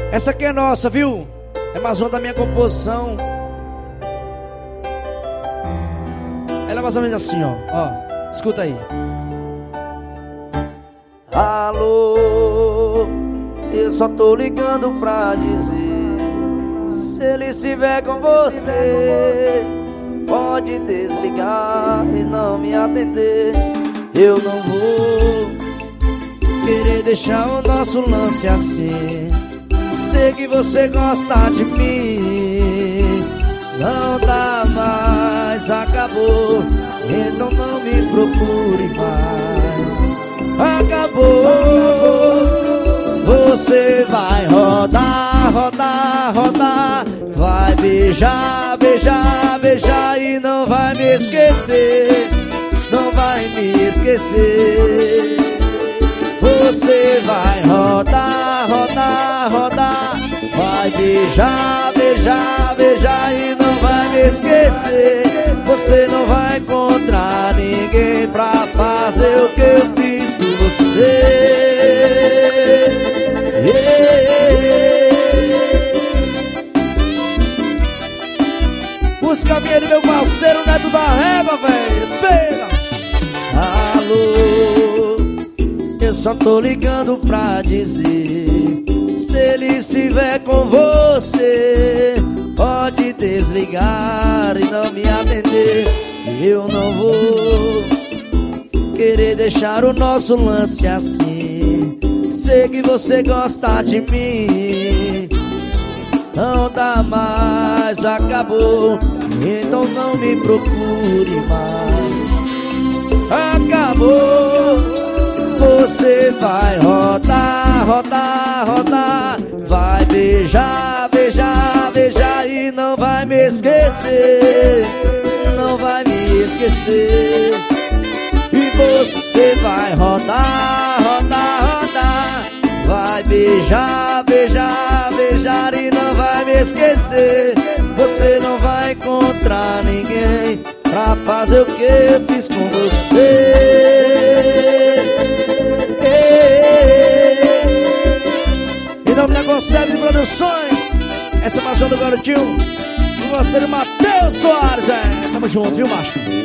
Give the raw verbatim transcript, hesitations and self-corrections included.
Essa aqui é nossa, viu? É mais uma da minha composição. Ela é mais ou menos assim, ó. Ó, escuta aí. Alô, eu só tô ligando pra dizer: se ele estiver com você, pode desligar e não me atender. Eu não vou querer deixar o nosso lance assim. Sei que você gosta de mim. Não dá mais, acabou. Então não me procure mais. Acabou. Você vai rodar, rodar, rodar. Vai beijar, beijar, beijar e não vai me esquecer. Não vai me esquecer. Você vai rodar, rodar, rodar. Vai beijar, beijar, beijar e não vai me esquecer. Você não vai encontrar ninguém pra fazer o que eu fiz por você. Busca a minha, meu parceiro Neto da Régua, velho. Espera. Alô, eu só tô ligando pra dizer: se ele estiver com você, pode desligar e não me atender. Eu não vou querer deixar o nosso lance assim. Sei que você gosta de mim. Não dá mais, acabou. Então não me procure mais. Acabou. Você vai rodar, rodar, rodar. Vai beijar, beijar, beijar e não vai me esquecer. Não vai me esquecer. E você vai rodar, rodar, rodar. Vai beijar, beijar, beijar e não vai me esquecer. Você não vai encontrar ninguém pra fazer o que eu fiz com você. Em nome da Conceito de Produções, essa é a maçã do garotinho, o parceiro Matheus Soares, é. Tamo junto, viu, macho?